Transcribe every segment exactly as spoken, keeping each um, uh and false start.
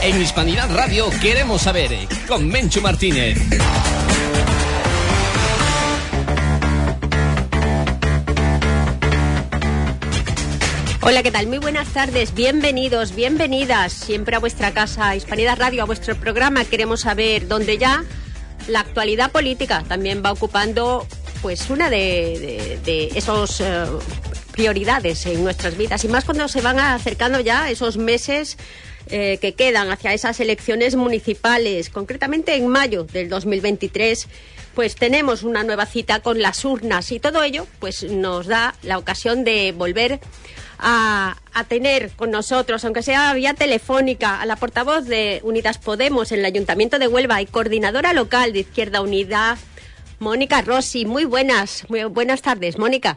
En Hispanidad Radio queremos saber, con Menchu Martínez. Hola, ¿qué tal? Muy buenas tardes, bienvenidos, bienvenidas siempre a vuestra casa, Hispanidad Radio, a vuestro programa. Queremos saber dónde ya la actualidad política también va ocupando pues una de, de, de esos uh, prioridades en nuestras vidas, y más cuando se van acercando ya esos meses eh, que quedan hacia esas elecciones municipales. Concretamente en mayo del dos mil veintitrés pues tenemos una nueva cita con las urnas, y todo ello pues nos da la ocasión de volver A, a tener con nosotros, aunque sea vía telefónica, a la portavoz de Unidas Podemos en el Ayuntamiento de Huelva y coordinadora local de Izquierda Unida, Mónica Rossi. Muy buenas, muy buenas tardes, Mónica.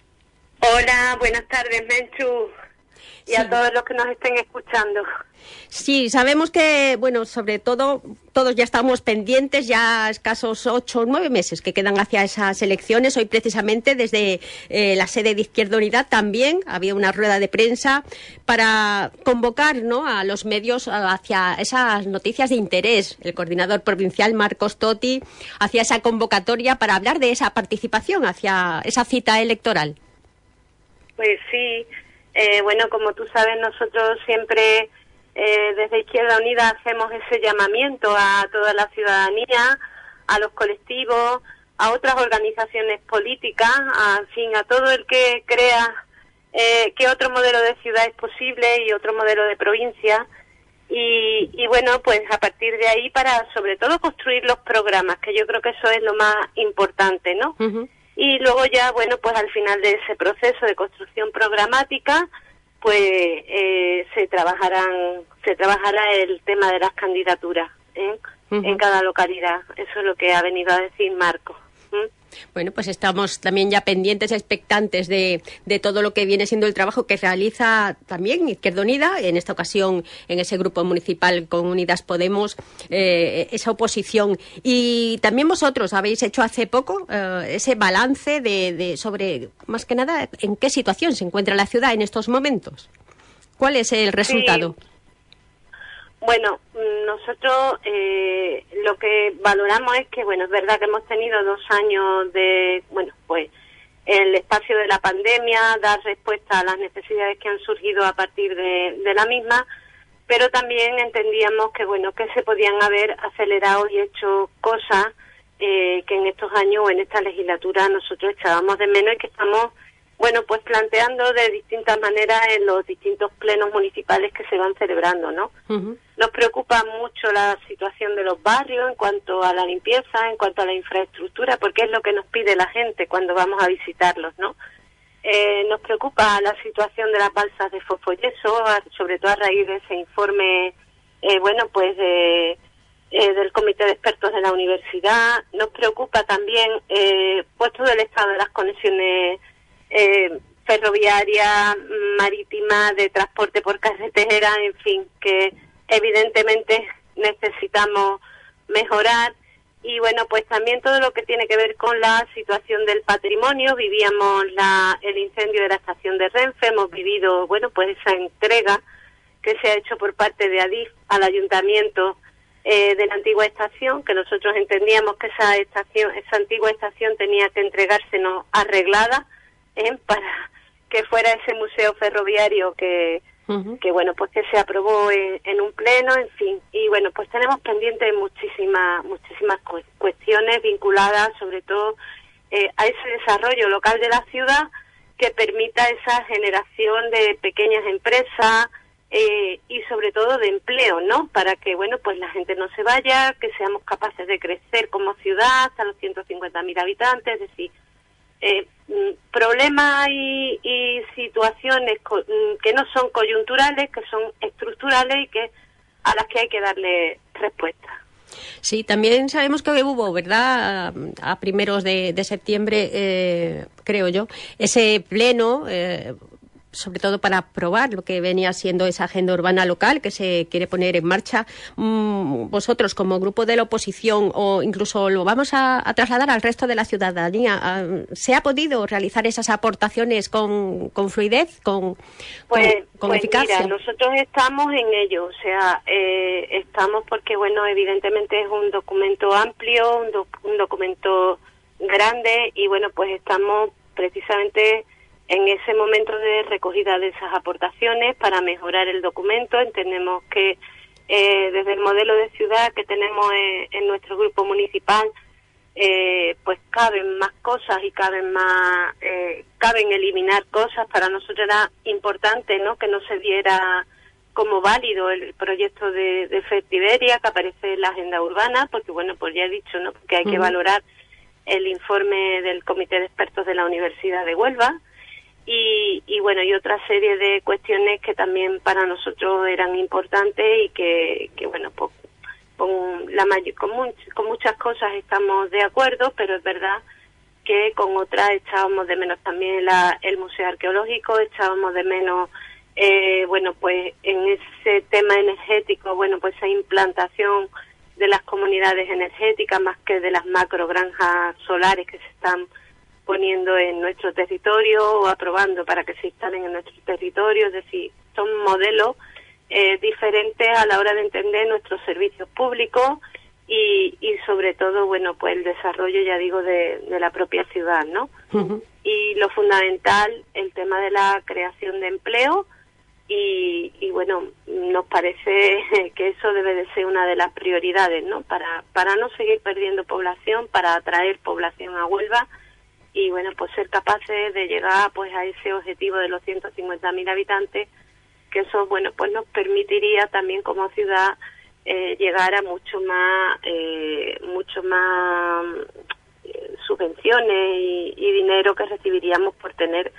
Hola, buenas tardes, Menchu, y sí, a todos los que nos estén escuchando. Sí, sabemos que, bueno, sobre todo, todos ya estamos pendientes, ya escasos ocho o nueve meses que quedan hacia esas elecciones. Hoy, precisamente, desde eh, la sede de Izquierda Unida también había una rueda de prensa para convocar, ¿no?, a los medios hacia esas noticias de interés. El coordinador provincial, Marcos Totti, hacía esa convocatoria para hablar de esa participación hacia esa cita electoral. Pues sí, eh, bueno, como tú sabes, nosotros siempre... Eh, desde Izquierda Unida hacemos ese llamamiento a toda la ciudadanía, a los colectivos, a otras organizaciones políticas, a, en fin, a todo el que crea eh, que otro modelo de ciudad es posible y otro modelo de provincia. Y, y bueno, pues a partir de ahí, para sobre todo construir los programas, que yo creo que eso es lo más importante, ¿no? Uh-huh. Y luego ya, bueno, pues al final de ese proceso de construcción programática, pues eh, se trabajarán se trabajará el tema de las candidaturas ¿eh? uh-huh. en cada localidad. Eso es lo que ha venido a decir Marco. ¿Mm? Bueno, pues estamos también ya pendientes, expectantes de, de todo lo que viene siendo el trabajo que realiza también Izquierda Unida, en esta ocasión en ese grupo municipal con Unidas Podemos, eh, esa oposición. Y también vosotros habéis hecho hace poco eh, ese balance de, de sobre, más que nada, en qué situación se encuentra la ciudad en estos momentos. ¿Cuál es el resultado? Sí. Bueno, nosotros eh, lo que valoramos es que, bueno, es verdad que hemos tenido dos años de, bueno, pues el espacio de la pandemia, dar respuesta a las necesidades que han surgido a partir de, de la misma, pero también entendíamos que, bueno, que se podían haber acelerado y hecho cosas eh, que en estos años o en esta legislatura nosotros echábamos de menos y que estamos, bueno, pues planteando de distintas maneras en los distintos plenos municipales que se van celebrando, ¿no? Uh-huh. Nos preocupa mucho la situación de los barrios en cuanto a la limpieza, en cuanto a la infraestructura, porque es lo que nos pide la gente cuando vamos a visitarlos, ¿no? Eh, nos preocupa la situación de las balsas de fosfoyeso, sobre todo a raíz de ese informe, eh, bueno, pues de, eh, del Comité de Expertos de la Universidad. Nos preocupa también, eh, pues todo el estado de las conexiones Eh, ferroviaria, marítima, de transporte por carretera, en fin, que evidentemente necesitamos mejorar. Y bueno, pues también todo lo que tiene que ver con la situación del patrimonio. Vivíamos la, el incendio de la estación de Renfe, hemos vivido, bueno, pues esa entrega que se ha hecho por parte de Adif al ayuntamiento eh, de la antigua estación, que nosotros entendíamos que esa estación, esa antigua estación tenía que entregársenos arreglada, ¿Eh? para que fuera ese museo ferroviario que, uh-huh. que bueno, pues que se aprobó en, en un pleno, en fin. Y bueno, pues tenemos pendientes muchísimas muchísimas cu- cuestiones vinculadas sobre todo eh, a ese desarrollo local de la ciudad que permita esa generación de pequeñas empresas eh, y sobre todo de empleo, ¿no? Para que, bueno, pues la gente no se vaya, que seamos capaces de crecer como ciudad hasta los ciento cincuenta mil habitantes, es decir, Eh, problemas y, y situaciones co- que no son coyunturales, que son estructurales y que a las que hay que darle respuesta. Sí, también sabemos que hubo, ¿verdad?, a primeros de, de septiembre, eh, creo yo, ese pleno eh, sobre todo para aprobar lo que venía siendo esa agenda urbana local que se quiere poner en marcha. Mm, vosotros, como grupo de la oposición, o incluso lo vamos a, a trasladar al resto de la ciudadanía, ¿se ha podido realizar esas aportaciones con, con fluidez, con, pues, con, con pues eficacia? Mira, nosotros estamos en ello, o sea, eh, estamos porque, bueno, evidentemente es un documento amplio, un, doc, un documento grande, y bueno, pues estamos precisamente en ese momento de recogida de esas aportaciones para mejorar el documento. Entendemos que eh, desde el modelo de ciudad que tenemos eh, en nuestro grupo municipal, eh, pues caben más cosas y caben más, eh, caben eliminar cosas. Para nosotros era importante, ¿no?, que no se diera como válido el proyecto de, de Fertiberia que aparece en la agenda urbana, porque bueno, pues ya he dicho, ¿no?, que hay que uh-huh. valorar el informe del Comité de Expertos de la Universidad de Huelva. Y, y bueno, y otra serie de cuestiones que también para nosotros eran importantes y que, que bueno, pues con, la may- con, much- con muchas cosas estamos de acuerdo, pero es verdad que con otras echábamos de menos también la, el Museo Arqueológico, echábamos de menos, eh, bueno, pues en ese tema energético, bueno, pues esa implantación de las comunidades energéticas más que de las macrogranjas solares que se están poniendo en nuestro territorio o aprobando para que se instalen en nuestro territorio. Es decir, son modelos eh, diferentes a la hora de entender nuestros servicios públicos y, y sobre todo, bueno, pues el desarrollo, ya digo, de, de la propia ciudad, ¿no? Uh-huh. Y lo fundamental, el tema de la creación de empleo y, y bueno, nos parece que eso debe de ser una de las prioridades, ¿no? Para, para no seguir perdiendo población, para atraer población a Huelva y bueno, pues ser capaces de llegar pues a ese objetivo de los ciento cincuenta mil habitantes, que eso, bueno, pues nos permitiría también como ciudad eh, llegar a mucho más, eh, mucho más eh, subvenciones y, y dinero que recibiríamos por tener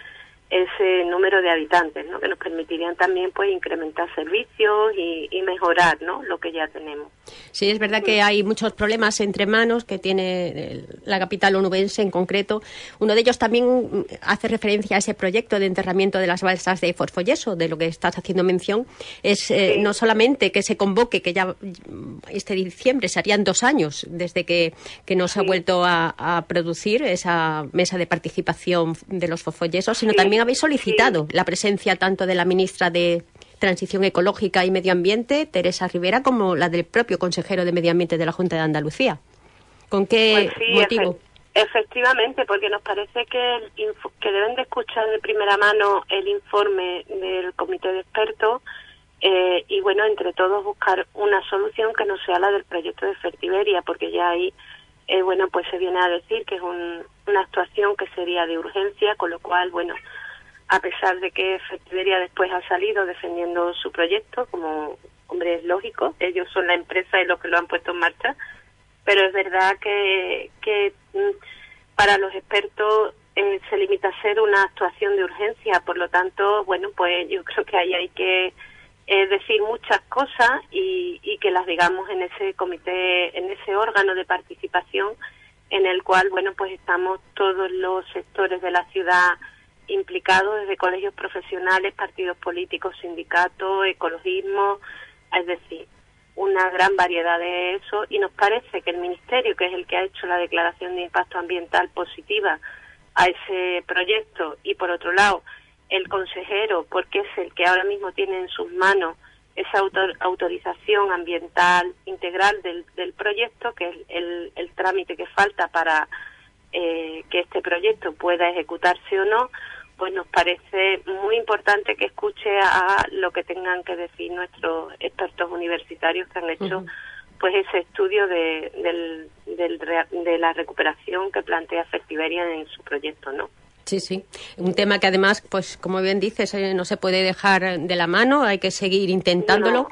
ese número de habitantes, ¿no?, que nos permitirían también pues incrementar servicios y, y mejorar, ¿no?, lo que ya tenemos. Sí, es verdad que hay muchos problemas entre manos que tiene la capital onubense en concreto. Uno de ellos también hace referencia a ese proyecto de enterramiento de las balsas de fosfoyeso, de lo que estás haciendo mención. Es eh, sí. no solamente que se convoque, que ya este diciembre serían dos años desde que, que no se sí. ha vuelto a, a producir esa mesa de participación de los fosfoyesos, sino sí. también habéis solicitado sí. la presencia tanto de la ministra de Transición Ecológica y Medio Ambiente, Teresa Rivera, como la del propio consejero de Medio Ambiente de la Junta de Andalucía. ¿Con qué pues sí, motivo? Efe- efectivamente, porque nos parece que, el info- que deben de escuchar de primera mano el informe del Comité de Expertos eh, y, bueno, entre todos buscar una solución que no sea la del proyecto de Fertiberia, porque ya ahí, eh, bueno, pues se viene a decir que es un, una actuación que sería de urgencia, con lo cual, bueno, a pesar de que Fertiberia después ha salido defendiendo su proyecto, como, hombre, es lógico, ellos son la empresa y los que lo han puesto en marcha, pero es verdad que, que para los expertos eh, se limita a ser una actuación de urgencia, por lo tanto, bueno, pues yo creo que ahí hay que eh, decir muchas cosas y, y que las digamos en ese comité, en ese órgano de participación en el cual, bueno, pues estamos todos los sectores de la ciudad implicados, desde colegios profesionales, partidos políticos, sindicatos, ecologismo, es decir, una gran variedad de eso, y nos parece que el Ministerio, que es el que ha hecho la declaración de impacto ambiental positiva a ese proyecto, y por otro lado, el consejero, porque es el que ahora mismo tiene en sus manos esa autor, autorización ambiental integral del, del proyecto, que es el, el trámite que falta para eh, que este proyecto pueda ejecutarse o no, pues nos parece muy importante que escuche a lo que tengan que decir nuestros expertos universitarios que han hecho uh-huh. pues ese estudio de, del, del, de la recuperación que plantea Fertiberia en su proyecto, ¿no? Sí, sí. Un tema que además, pues como bien dices, eh, no se puede dejar de la mano, hay que seguir intentándolo. No.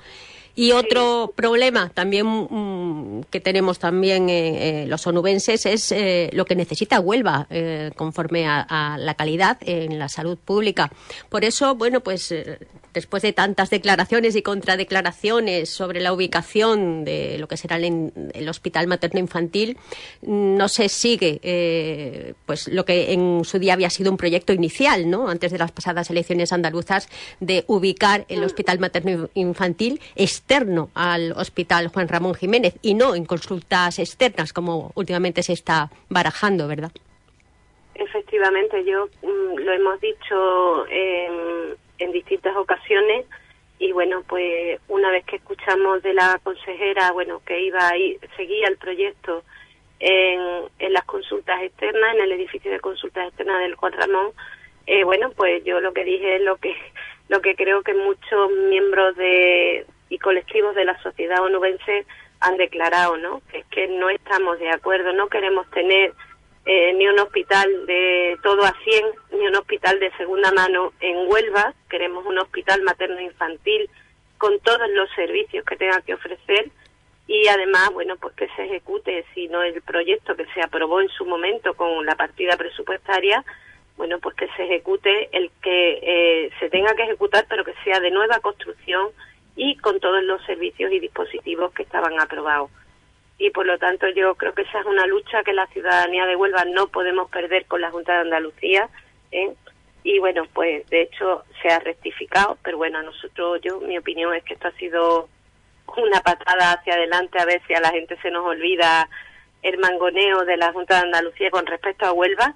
Y otro sí. problema también mmm, que tenemos también eh, eh, los onubenses es eh, lo que necesita Huelva eh, conforme a, a la calidad en la salud pública. Por eso, bueno, pues eh, después de tantas declaraciones y contradeclaraciones sobre la ubicación de lo que será el, el Hospital Materno-Infantil, no se sigue eh, pues lo que en su día había sido un proyecto inicial, ¿no? Antes de las pasadas elecciones andaluzas, de ubicar el Hospital Materno-Infantil externo al Hospital Juan Ramón Jiménez y no en consultas externas, como últimamente se está barajando, ¿verdad? Efectivamente, yo mm, lo hemos dicho en, en distintas ocasiones y bueno, pues una vez que escuchamos de la consejera, bueno, que iba a ir, seguía el proyecto en, en las consultas externas, en el edificio de consultas externas del Juan Ramón, eh, bueno, pues yo lo que dije es lo que lo que creo que muchos miembros de y colectivos de la sociedad onubense han declarado, ¿no? Que es que no estamos de acuerdo, no queremos tener eh, ni un hospital de todo a cien, ni un hospital de segunda mano en Huelva, queremos un hospital materno-infantil con todos los servicios que tenga que ofrecer y además, bueno, pues que se ejecute, si no el proyecto que se aprobó en su momento con la partida presupuestaria, bueno, pues que se ejecute el que eh, se tenga que ejecutar, pero que sea de nueva construcción y con todos los servicios y dispositivos que estaban aprobados. Y por lo tanto yo creo que esa es una lucha que la ciudadanía de Huelva no podemos perder con la Junta de Andalucía, ¿eh? Y bueno, pues de hecho se ha rectificado, pero bueno, nosotros, yo, mi opinión es que esto ha sido una patada hacia adelante, a ver si a la gente se nos olvida el mangoneo de la Junta de Andalucía con respecto a Huelva.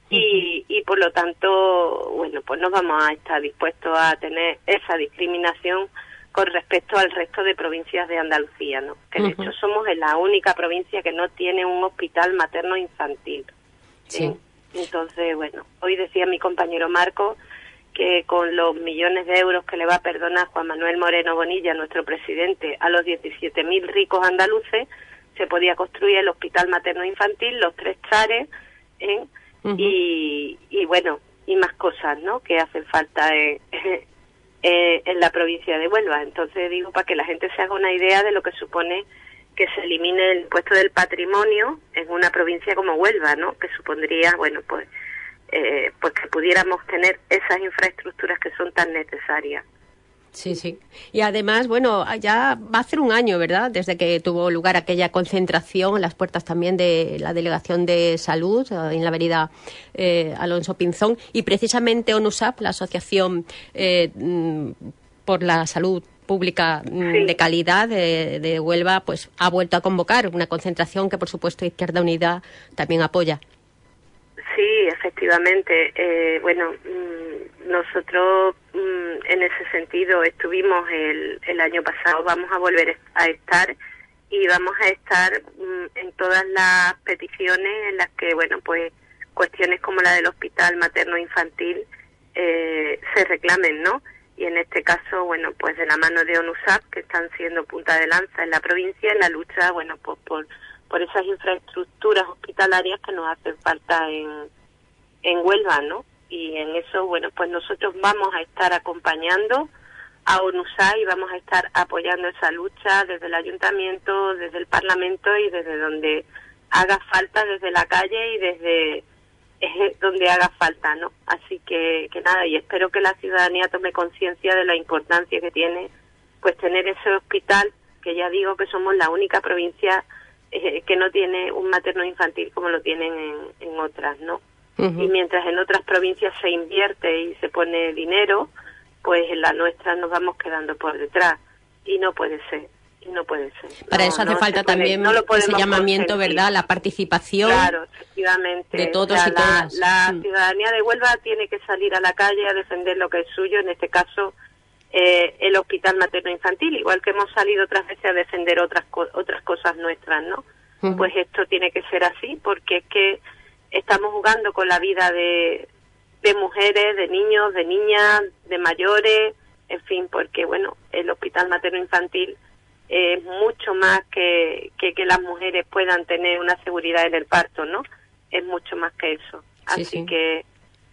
Y, y por lo tanto, bueno, pues no vamos a estar dispuestos a tener esa discriminación con respecto al resto de provincias de Andalucía, ¿no? Que de uh-huh. hecho somos la única provincia que no tiene un hospital materno-infantil. ¿sí? ¿sí? Entonces, bueno, hoy decía mi compañero Marco que con los millones de euros que le va a perdonar Juan Manuel Moreno Bonilla, nuestro presidente, a los diecisiete mil ricos andaluces, se podía construir el hospital materno-infantil, los tres chares, ¿eh? Uh-huh. y, y bueno, y más cosas, ¿no?, que hacen falta en, eh, en la provincia de Huelva. Entonces digo, para que la gente se haga una idea de lo que supone que se elimine el impuesto del patrimonio en una provincia como Huelva, ¿no?, que supondría, bueno, pues, eh, pues que pudiéramos tener esas infraestructuras que son tan necesarias. Sí, sí. Y además, bueno, ya va a ser un año, ¿verdad?, desde que tuvo lugar aquella concentración en las puertas también de la Delegación de Salud en la avenida eh, Alonso Pinzón, y precisamente ONUSAP, la Asociación eh, por la Salud Pública sí. de Calidad de, de Huelva, pues ha vuelto a convocar una concentración que, por supuesto, Izquierda Unida también apoya. Sí, efectivamente. Eh, bueno, mmm, nosotros mmm, en ese sentido estuvimos el, el año pasado, vamos a volver a estar y vamos a estar mmm, en todas las peticiones en las que, bueno, pues cuestiones como la del hospital materno-infantil eh, se reclamen, ¿no? Y en este caso, bueno, pues de la mano de ONUSAP, que están siendo punta de lanza en la provincia en la lucha, bueno, pues por por esas infraestructuras hospitalarias que nos hacen falta en, en Huelva, ¿no? Y en eso, bueno, pues nosotros vamos a estar acompañando a ONUSAP y vamos a estar apoyando esa lucha desde el Ayuntamiento, desde el Parlamento y desde donde haga falta, desde la calle y desde eh, donde haga falta, ¿no? Así que, que nada, y espero que la ciudadanía tome conciencia de la importancia que tiene, pues, tener ese hospital, que ya digo que somos la única provincia Eh, que no tiene un materno infantil como lo tienen en, en otras, ¿no? Uh-huh. Y mientras en otras provincias se invierte y se pone dinero, pues en la nuestra nos vamos quedando por detrás y no puede ser, y no puede ser. Para no, eso hace no falta puede, también no ese llamamiento, consentir. ¿Verdad? La participación claro, efectivamente. de todos o sea, y todas. La, la mm. ciudadanía de Huelva tiene que salir a la calle a defender lo que es suyo, en este caso eh, el hospital materno-infantil, igual que hemos salido otras veces a defender otras co- otras cosas nuestras, ¿no? Uh-huh. Pues esto tiene que ser así, porque es que estamos jugando con la vida de, de mujeres, de niños, de niñas, de mayores, en fin, porque bueno, el hospital materno-infantil es mucho más que, que que las mujeres puedan tener una seguridad en el parto, ¿no? Es mucho más que eso. Así sí, sí. que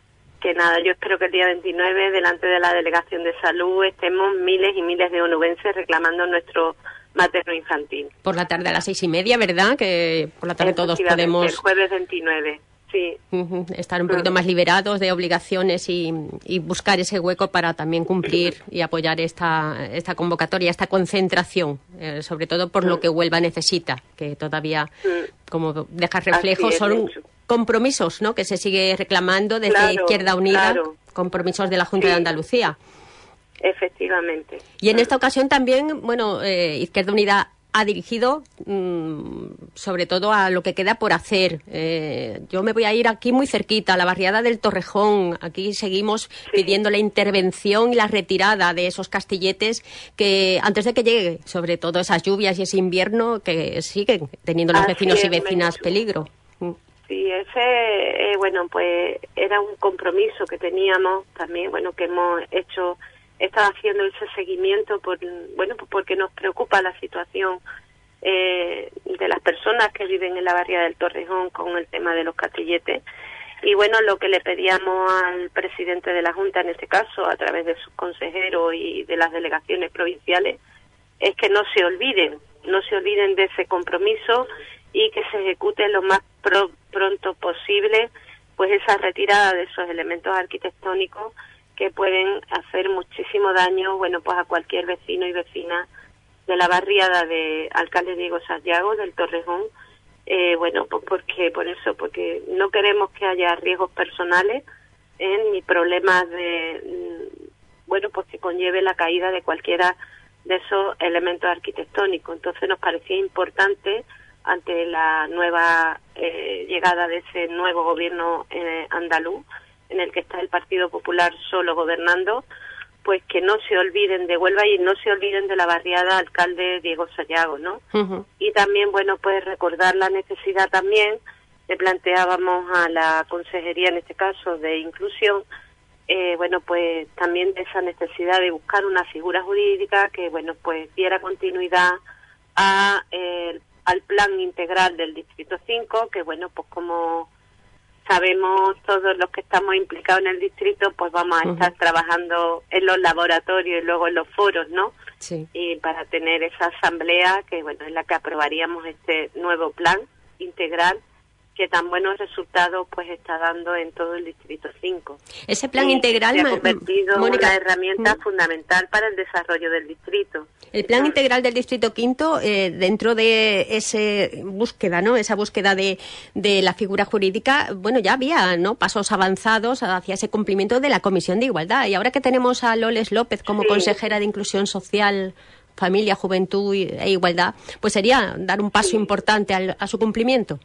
que nada, yo espero que el día veintinueve, delante de la Delegación de Salud, estemos miles y miles de onubenses reclamando nuestro materno-infantil. Por la tarde a las seis y media, ¿verdad? Que por la tarde todos podemos... El jueves veintinueve, sí. Uh-huh, estar un poquito uh-huh. más liberados de obligaciones y, y buscar ese hueco para también cumplir y apoyar esta, esta convocatoria, esta concentración, eh, sobre todo por uh-huh. lo que Huelva necesita, que todavía, uh-huh. como deja reflejo, es, son... Hecho. compromisos, ¿no?, que se sigue reclamando desde claro, Izquierda Unida, claro. compromisos de la Junta sí. de Andalucía. Efectivamente. Y en esta ocasión también, bueno, eh, Izquierda Unida ha dirigido mmm, sobre todo a lo que queda por hacer. Eh, yo me voy a ir aquí muy cerquita, a la barriada del Torrejón. Aquí seguimos sí. pidiendo la intervención y la retirada de esos castilletes que, antes de que llegue, sobre todo esas lluvias y ese invierno, que siguen teniendo los Así vecinos es, y vecinas peligro. Sí, ese, eh, bueno, pues era un compromiso que teníamos también, bueno, que hemos hecho, estado haciendo ese seguimiento, por, bueno, pues porque nos preocupa la situación eh, de las personas que viven en la barriada del Torrejón con el tema de los castilletes. Y bueno, lo que le pedíamos al presidente de la Junta, en este caso, a través de sus consejeros y de las delegaciones provinciales, es que no se olviden, no se olviden de ese compromiso y que se ejecute lo más pro, pronto posible pues esa retirada de esos elementos arquitectónicos que pueden hacer muchísimo daño, bueno, pues a cualquier vecino y vecina de la barriada de Alcalde Diego Sayago, del Torrejón, eh, bueno, pues porque, por eso, porque no queremos que haya riesgos personales eh, ni problemas de, bueno, pues que conlleve la caída de cualquiera de esos elementos arquitectónicos. Entonces nos parecía importante, ante la nueva eh, llegada de ese nuevo gobierno eh, andaluz, en el que está el Partido Popular solo gobernando, pues que no se olviden de Huelva y no se olviden de la barriada Alcalde Diego Sayago, ¿no? Uh-huh. Y también, bueno, pues recordar la necesidad también, le planteábamos a la Consejería, en este caso, de Inclusión, eh, bueno, pues también de esa necesidad de buscar una figura jurídica que, bueno, pues diera continuidad a eh, al plan integral del Distrito cinco, que bueno, pues como sabemos todos los que estamos implicados en el distrito, pues vamos a uh-huh. estar trabajando en los laboratorios y luego en los foros, ¿no? Sí. Y para tener esa asamblea, que bueno, en la que aprobaríamos este nuevo plan integral, que tan buenos resultados pues está dando en todo el Distrito cinco. Ese plan y integral se ha convertido Mónica, en una herramienta mm. fundamental para el desarrollo del distrito. El plan integral del Distrito Quinto, eh, dentro de esa búsqueda, ¿no? Esa búsqueda de, de la figura jurídica, bueno, ya había, ¿no?, pasos avanzados hacia ese cumplimiento de la Comisión de Igualdad. Y ahora que tenemos a Loles López como sí. consejera de Inclusión Social, Familia, Juventud e Igualdad, pues sería dar un paso sí. importante al, a su cumplimiento.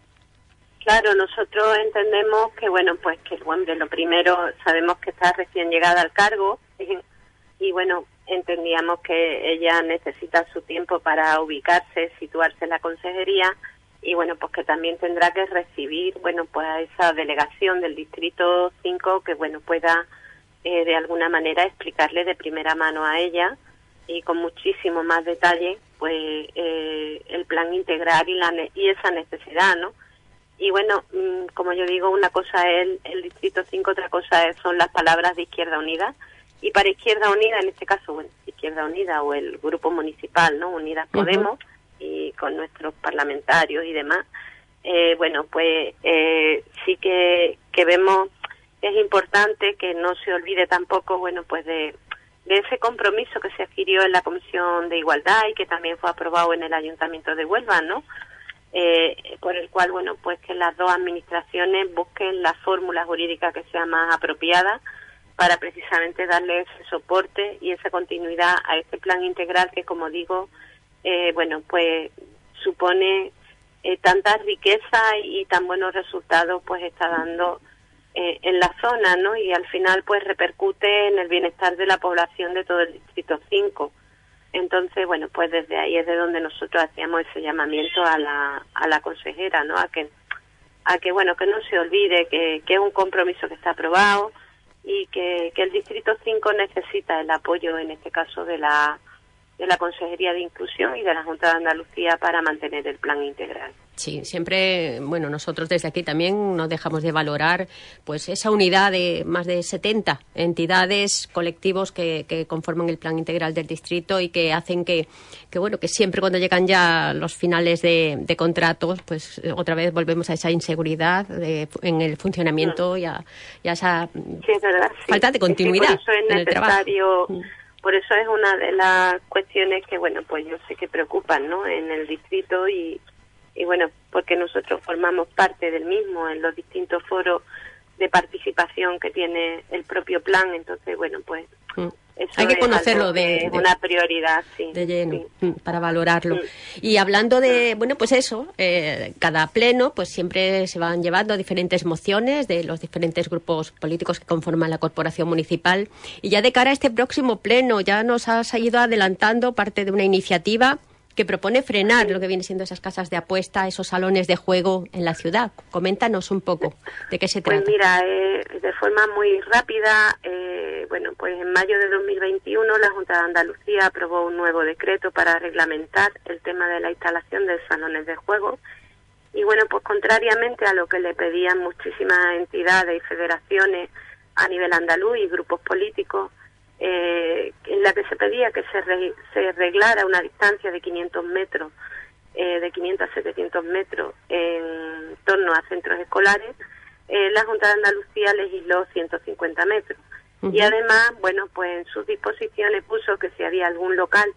Claro, nosotros entendemos que, bueno, pues que bueno, de lo primero sabemos que está recién llegada al cargo y, y, bueno, entendíamos que ella necesita su tiempo para ubicarse, situarse en la consejería y, bueno, pues que también tendrá que recibir, bueno, pues a esa delegación del Distrito cinco que, bueno, pueda eh, de alguna manera explicarle de primera mano a ella y con muchísimo más detalle, pues, eh, el plan integral y, la ne- y esa necesidad, ¿no? Y bueno, como yo digo, una cosa es el, el Distrito cinco, otra cosa es, son las palabras de Izquierda Unida. Y para Izquierda Unida, en este caso, bueno, Izquierda Unida o el grupo municipal, ¿no?, Unidas Podemos, uh-huh. y con nuestros parlamentarios y demás, eh, bueno, pues eh, sí que, que vemos que es importante que no se olvide tampoco, bueno, pues de, de ese compromiso que se adquirió en la Comisión de Igualdad y que también fue aprobado en el Ayuntamiento de Huelva, ¿no?, Eh, por el cual, bueno, pues que las dos administraciones busquen la fórmula jurídica que sea más apropiada para precisamente darle ese soporte y esa continuidad a este plan integral que, como digo, eh, bueno, pues supone eh, tanta riqueza y tan buenos resultados, pues está dando eh, en la zona, ¿no? Y al final, pues repercute en el bienestar de la población de todo el Distrito cinco. Entonces, bueno, pues desde ahí es de donde nosotros hacíamos ese llamamiento a la a la consejera, ¿no? A que, a que bueno, que no se olvide que, que es un compromiso que está aprobado y que, que el Distrito cinco necesita el apoyo, en este caso, de la de la Consejería de Inclusión y de la Junta de Andalucía para mantener el plan integral. Sí, siempre, bueno, nosotros desde aquí también no dejamos de valorar pues esa unidad de más de setenta entidades, colectivos que, que conforman el plan integral del distrito y que hacen que, que bueno, que siempre cuando llegan ya los finales de, de contratos, pues otra vez volvemos a esa inseguridad de, en el funcionamiento y a, y a esa sí, es verdad, sí. falta de continuidad sí, por eso es en el trabajo. Por eso es una de las cuestiones que, bueno, pues yo sé que preocupan, ¿no?, en el distrito y Y bueno, porque nosotros formamos parte del mismo en los distintos foros de participación que tiene el propio plan, entonces, bueno, pues mm. hay que conocerlo de, es una prioridad, sí. De lleno, sí. para valorarlo. Sí. Y hablando de, bueno, pues eso, eh, cada pleno, pues siempre se van llevando diferentes mociones de los diferentes grupos políticos que conforman la corporación municipal. Y ya de cara a este próximo pleno, ya nos has ido adelantando parte de una iniciativa que propone frenar lo que viene siendo esas casas de apuesta, esos salones de juego en la ciudad. Coméntanos un poco de qué se trata. Pues mira, eh, de forma muy rápida, eh, bueno, pues en mayo de dos mil veintiuno la Junta de Andalucía aprobó un nuevo decreto para reglamentar el tema de la instalación de salones de juego. Y bueno, pues contrariamente a lo que le pedían muchísimas entidades y federaciones a nivel andaluz y grupos políticos, Eh, en la que se pedía que se, re, se reglara una distancia de quinientos metros, eh, de quinientos a setecientos metros en torno a centros escolares, eh, la Junta de Andalucía legisló ciento cincuenta metros. Uh-huh. Y además, bueno, pues en sus disposiciones puso que si había algún local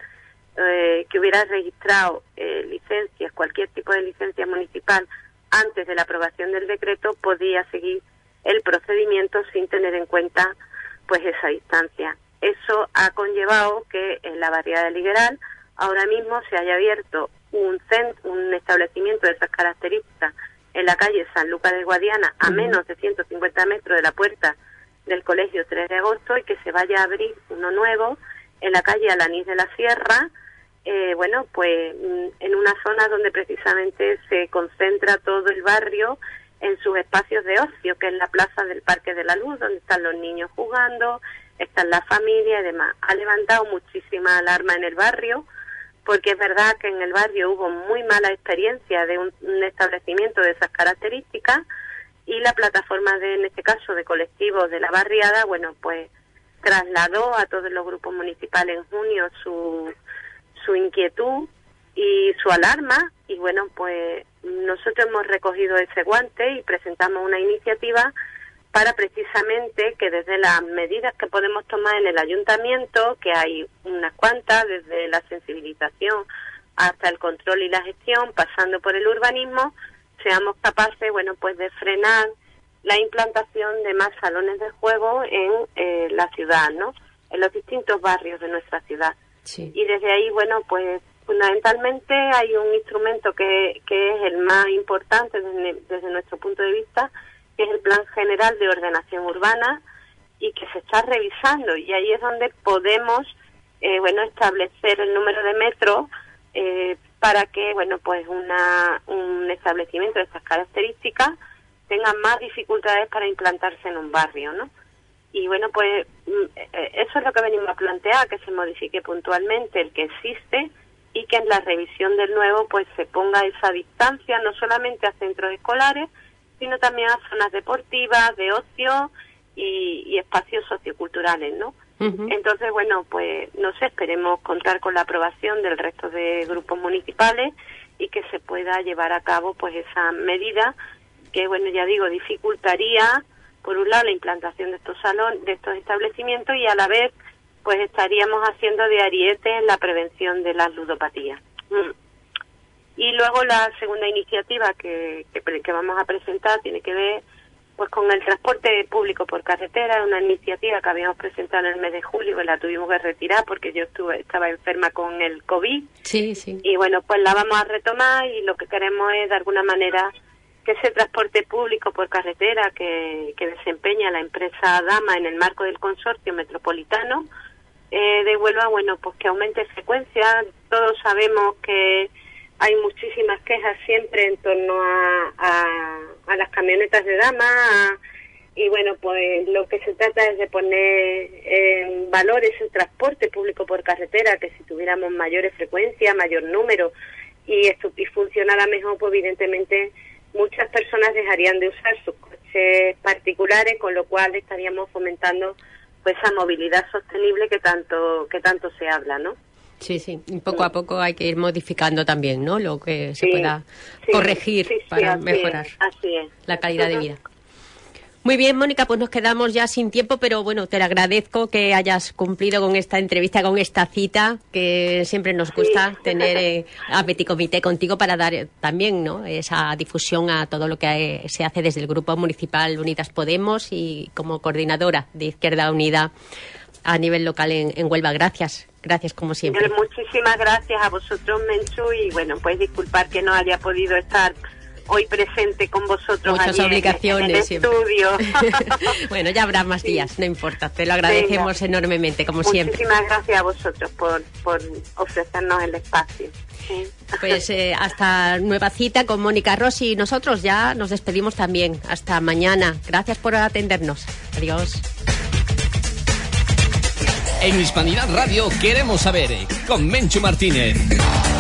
eh, que hubiera registrado eh, licencias, cualquier tipo de licencia municipal antes de la aprobación del decreto, podía seguir el procedimiento sin tener en cuenta pues esa distancia. Eso ha conllevado que en la barriada de Ligueral ahora mismo se haya abierto un centro, un establecimiento de esas características en la calle San Lucas de Guadiana, a menos de ciento cincuenta metros de la puerta del Colegio tres de agosto, y que se vaya a abrir uno nuevo en la calle Alanís de la Sierra, eh, bueno, pues en una zona donde precisamente se concentra todo el barrio en sus espacios de ocio, que es la plaza del Parque de la Luz, donde están los niños jugando, están la familia y demás. Ha levantado muchísima alarma en el barrio, porque es verdad que en el barrio hubo muy mala experiencia de un, un establecimiento de esas características, y la plataforma de, en este caso, de colectivos de la barriada, bueno, pues trasladó a todos los grupos municipales en junio su, su inquietud y su alarma, y bueno, pues nosotros hemos recogido ese guante y presentamos una iniciativa para precisamente que desde las medidas que podemos tomar en el ayuntamiento, que hay unas cuantas, desde la sensibilización hasta el control y la gestión, pasando por el urbanismo, seamos capaces, bueno, pues de frenar la implantación de más salones de juego en eh, la ciudad, ¿no?, en los distintos barrios de nuestra ciudad. Sí. Y desde ahí, bueno, pues fundamentalmente hay un instrumento que, que es el más importante desde, desde nuestro punto de vista, que es el Plan General de Ordenación Urbana, y que se está revisando, y ahí es donde podemos eh, bueno, establecer el número de metros eh, para que, bueno, pues una un establecimiento de estas características tenga más dificultades para implantarse en un barrio, ¿no? Y bueno, pues eso es lo que venimos a plantear, que se modifique puntualmente el que existe, y que en la revisión del nuevo pues se ponga esa distancia no solamente a centros escolares, sino también a zonas deportivas, de ocio y, y espacios socioculturales, ¿no? Uh-huh. Entonces, bueno, pues no sé, esperemos contar con la aprobación del resto de grupos municipales y que se pueda llevar a cabo pues esa medida que, bueno, ya digo, dificultaría por un lado la implantación de estos salones, de estos establecimientos, y a la vez pues estaríamos haciendo de ariete en la prevención de las ludopatías. Mm. Y luego la segunda iniciativa que, que, que vamos a presentar tiene que ver pues con el transporte público por carretera, una iniciativa que habíamos presentado en el mes de julio, que la tuvimos que retirar porque yo estuve estaba enferma con el COVID. Sí, sí. Y bueno, pues la vamos a retomar, y lo que queremos es de alguna manera que ese transporte público por carretera que, que desempeña la empresa Dama en el marco del consorcio metropolitano eh, devuelva, bueno, pues que aumente frecuencia. Todos sabemos que hay muchísimas quejas siempre en torno a, a, a las camionetas de Dama, a, y bueno, pues lo que se trata es de poner en valor ese transporte público por carretera, que si tuviéramos mayores frecuencias, mayor número y, esto, y funcionara mejor, pues evidentemente muchas personas dejarían de usar sus coches particulares, con lo cual estaríamos fomentando pues esa movilidad sostenible que tanto que tanto se habla, ¿no? Sí, sí, y poco a poco hay que ir modificando también, ¿no? Lo que se sí, pueda sí, corregir sí, sí, para así mejorar es, así es. la calidad Uh-huh. de vida. Muy bien, Mónica, pues nos quedamos ya sin tiempo, pero bueno, te agradezco que hayas cumplido con esta entrevista, con esta cita, que siempre nos gusta sí. tener eh, a Petit Comité contigo para dar eh, también, ¿no?, esa difusión a todo lo que eh, se hace desde el Grupo Municipal Unidas Podemos y como coordinadora de Izquierda Unida a nivel local en, en Huelva. Gracias, gracias como siempre. Muchísimas gracias a vosotros, Menchu, y bueno, pues disculpar que no haya podido estar hoy presente con vosotros. Muchas allí obligaciones en el siempre. Estudio. Bueno, ya habrá más días, sí. No importa, te lo agradecemos Venga. enormemente, como Muchísimas siempre. Muchísimas gracias a vosotros por, por ofrecernos el espacio. Sí. Pues eh, hasta nueva cita con Mónica Rossi y nosotros ya nos despedimos también. Hasta mañana. Gracias por atendernos. Adiós. En Hispanidad Radio queremos saber, con Menchu Martínez.